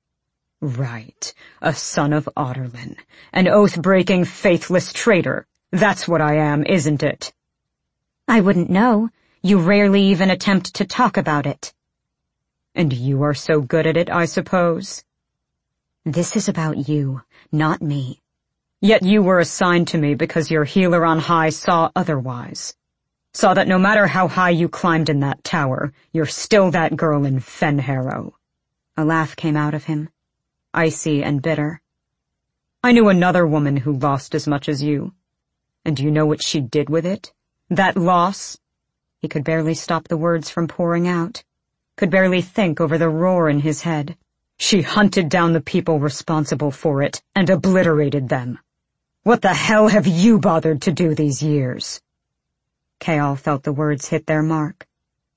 Right, a son of Otterlin, an oath-breaking, faithless traitor. That's what I am, isn't it? I wouldn't know. You rarely even attempt to talk about it. And you are so good at it, I suppose? This is about you, not me. Yet you were assigned to me because your healer on high saw otherwise. Saw that no matter how high you climbed in that tower, you're still that girl in Fenharrow. A laugh came out of him, icy and bitter. I knew another woman who lost as much as you. And do you know what she did with it? That loss? He could barely stop the words from pouring out, could barely think over the roar in his head. She hunted down the people responsible for it and obliterated them. What the hell have you bothered to do these years? Chaol felt the words hit their mark,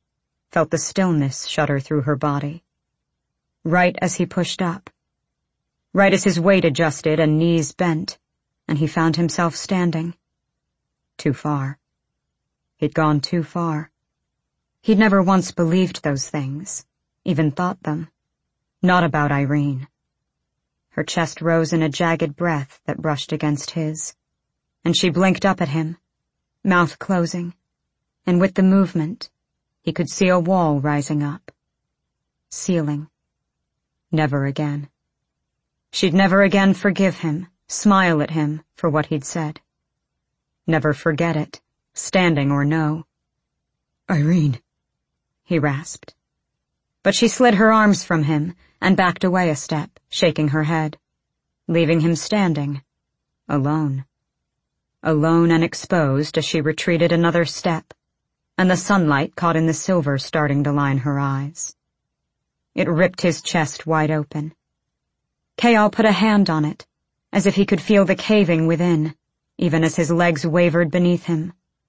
felt the stillness shudder through her body. Right as he pushed up. Right as his weight adjusted and knees bent, and he found himself standing. Too far. He'd gone too far. He'd never once believed those things, even thought them. Not about Irene. Her chest rose in a jagged breath that brushed against his, and she blinked up at him, mouth closing, and with the movement, he could see a wall rising up. Ceiling. Never again. She'd never again forgive him, smile at him for what he'd said. Never forget it, standing or no. "Irene," he rasped. But she slid her arms from him and backed away a step, shaking her head, leaving him standing, alone. Alone and exposed as she retreated another step, and the sunlight caught in the silver starting to line her eyes. It ripped his chest wide open. Chaol put a hand on it, as if he could feel the caving within, even as his legs wavered beneath him.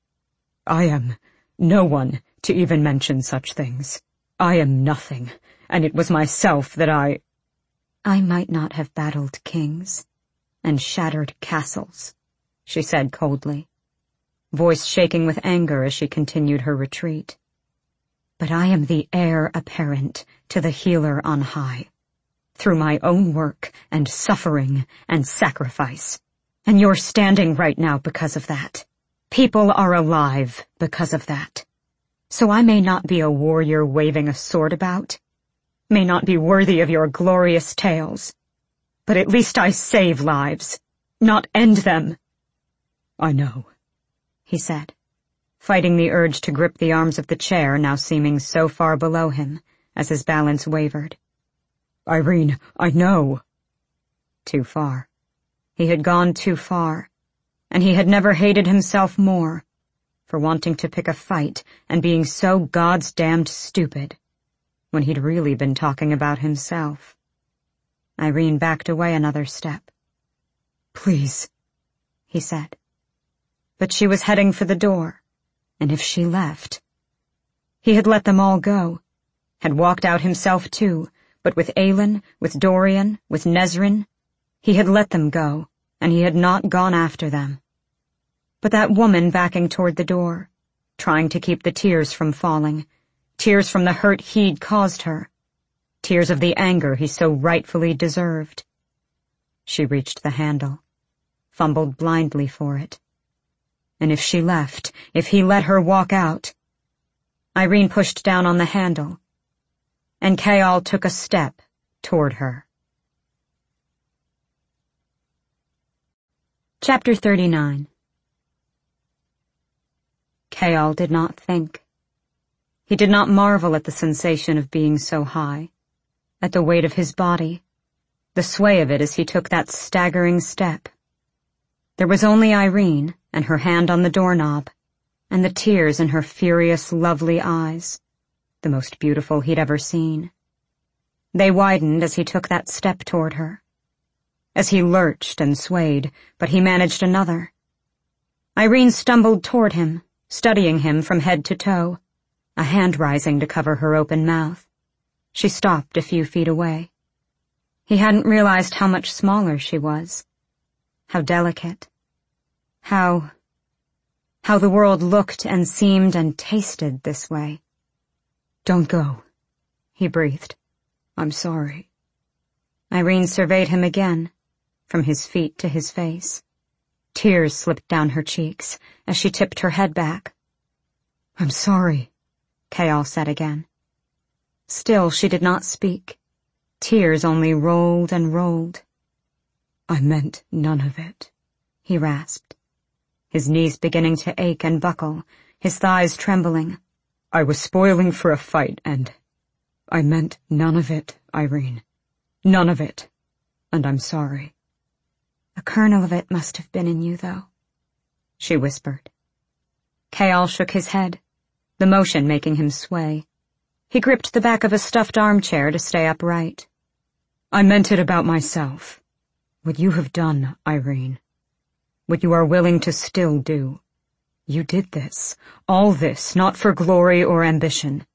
"I am no one to even mention such things. I am nothing, and it was myself that I might not have battled kings and shattered castles," she said coldly, voice shaking with anger as she continued her retreat. "But I am the heir apparent to the healer on high, through my own work and suffering and sacrifice, and you're standing right now because of that. People are alive because of that. So I may not be a warrior waving a sword about, may not be worthy of your glorious tales, but at least I save lives, not end them." "I know," he said, fighting the urge to grip the arms of the chair now seeming so far below him as his balance wavered. "Irene, I know." Too far. He had gone too far, and he had never hated himself more for wanting to pick a fight and being so God's damned stupid when he'd really been talking about himself. Irene backed away another step. "Please," he said. But she was heading for the door, and if she left... He had let them all go, had walked out himself too, but with Aelin, with Dorian, with Nesryn, he had let them go, and he had not gone after them. But that woman backing toward the door, trying to keep the tears from falling, tears from the hurt he'd caused her, tears of the anger he so rightfully deserved. She reached the handle, fumbled blindly for it. And if she left, if he let her walk out... Irene pushed down on the handle, and Chaol took a step toward her. Chapter 39. Chaol did not think. He did not marvel at the sensation of being so high, at the weight of his body, the sway of it as he took that staggering step. There was only Irene and her hand on the doorknob, and the tears in her furious, lovely eyes, the most beautiful he'd ever seen. They widened as he took that step toward her. As he lurched and swayed, but he managed another. Irene stumbled toward him, studying him from head to toe, a hand rising to cover her open mouth. She stopped a few feet away. He hadn't realized how much smaller she was, how delicate, how the world looked and seemed and tasted this way. "Don't go," he breathed. "I'm sorry." Irene surveyed him again, from his feet to his face. Tears slipped down her cheeks as she tipped her head back. "I'm sorry," Chaol said again. Still she did not speak. Tears only rolled and rolled. "I meant none of it," he rasped, his knees beginning to ache and buckle, his thighs trembling. "I was spoiling for a fight, and I meant none of it, Irene. None of it. And I'm sorry." "A kernel of it must have been in you, though," she whispered. Chaol shook his head, the motion making him sway. He gripped the back of a stuffed armchair to stay upright. "I meant it about myself. What you have done, Irene. What you are willing to still do. You did this, all this, not for glory or ambition.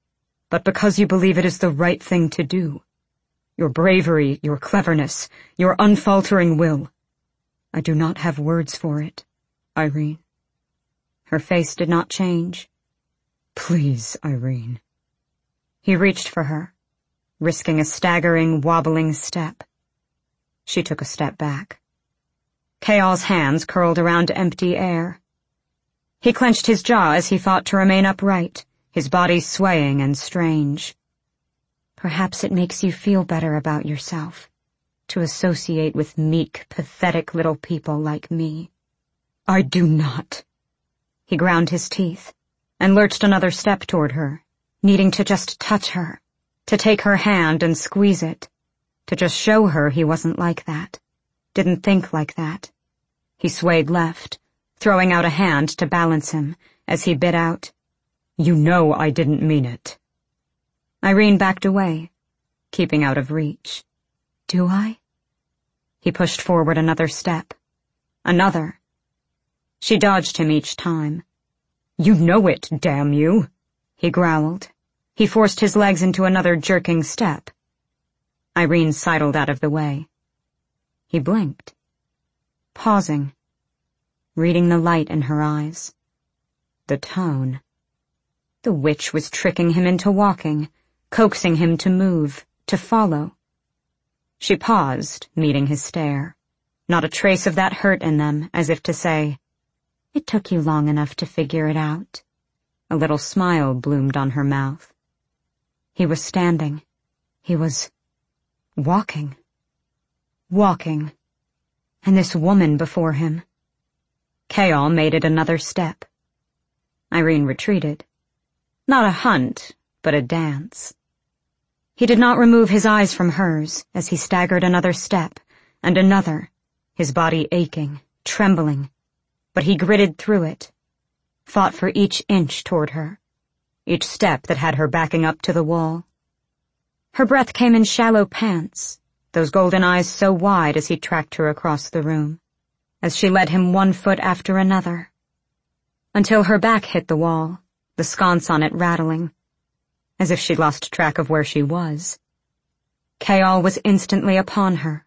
but because you believe it is the right thing to do. Your bravery, your cleverness, your unfaltering will. I do not have words for it, Irene. Her face did not change. Please, Irene. He reached for her, risking a staggering, wobbling step. She took a step back. Kayal's hands curled around empty air. He clenched his jaw as he fought to remain upright, his body swaying and strange. Perhaps it makes you feel better about yourself, to associate with meek, pathetic little people like me. I do not. He ground his teeth and lurched another step toward her, needing to just touch her, to take her hand and squeeze it, to just show her he wasn't like that, didn't think like that. He swayed left, throwing out a hand to balance him as he bit out, You know I didn't mean it. Irene backed away, keeping out of reach. Do I? He pushed forward another step. Another. She dodged him each time. You know it, damn you, he growled. He forced his legs into another jerking step. Irene sidled out of the way. He blinked, pausing, reading the light in her eyes. The tone. The witch was tricking him into walking, coaxing him to move, to follow. She paused, meeting his stare, not a trace of that hurt in them, as if to say, It took you long enough to figure it out. A little smile bloomed on her mouth. He was standing. He was walking. Walking. And this woman before him. Kayal made it another step. Irene retreated. Not a hunt, but a dance. He did not remove his eyes from hers as he staggered another step, and another, his body aching, trembling. But he gritted through it, fought for each inch toward her, each step that had her backing up to the wall. Her breath came in shallow pants, those golden eyes so wide as he tracked her across the room, as she led him one foot after another, until her back hit the wall, the sconce on it rattling, as if she'd lost track of where she was. Kayal was instantly upon her.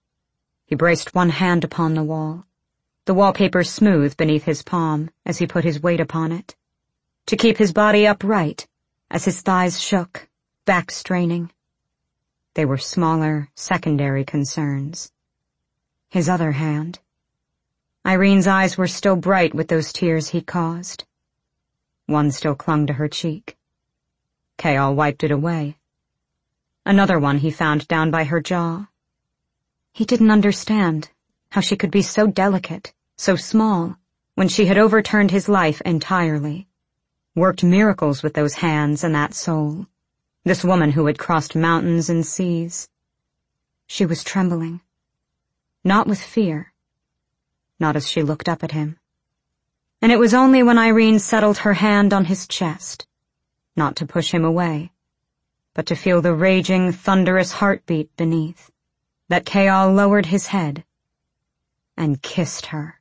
He braced one hand upon the wall, the wallpaper smooth beneath his palm as he put his weight upon it, to keep his body upright as his thighs shook, back straining. They were smaller, secondary concerns. His other hand. Irene's eyes were still bright with those tears he'd caused. One still clung to her cheek. Kayal wiped it away. Another one he found down by her jaw. He didn't understand how she could be so delicate, so small, when she had overturned his life entirely, worked miracles with those hands and that soul, this woman who had crossed mountains and seas. She was trembling, not with fear, not as she looked up at him. And it was only when Irene settled her hand on his chest, not to push him away, but to feel the raging, thunderous heartbeat beneath, that Kayal lowered his head and kissed her.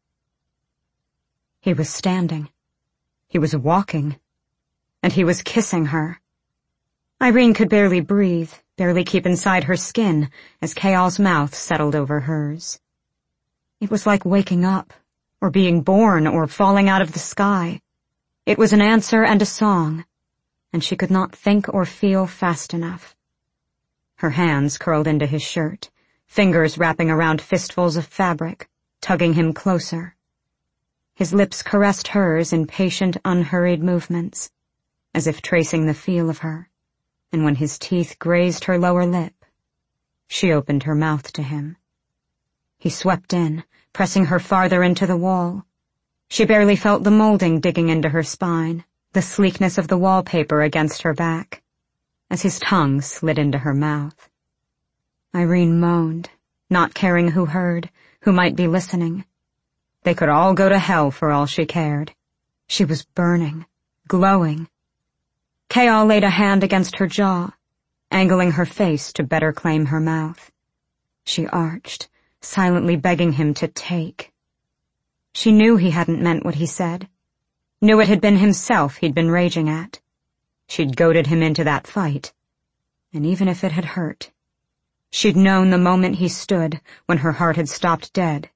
He was standing. He was walking. And he was kissing her. Irene could barely breathe, barely keep inside her skin as Kayal's mouth settled over hers. It was like waking up, or being born, or falling out of the sky. It was an answer and a song, and she could not think or feel fast enough. Her hands curled into his shirt, fingers wrapping around fistfuls of fabric, tugging him closer. His lips caressed hers in patient, unhurried movements, as if tracing the feel of her, and when his teeth grazed her lower lip, she opened her mouth to him. He swept in, pressing her farther into the wall. She barely felt the molding digging into her spine, the sleekness of the wallpaper against her back, as his tongue slid into her mouth. Irene moaned, not caring who heard, who might be listening. They could all go to hell for all she cared. She was burning, glowing. Kayal laid a hand against her jaw, angling her face to better claim her mouth. She arched, silently begging him to take. She knew he hadn't meant what he said, knew it had been himself he'd been raging at. She'd goaded him into that fight, and even if it had hurt, she'd known the moment he stood, when her heart had stopped dead,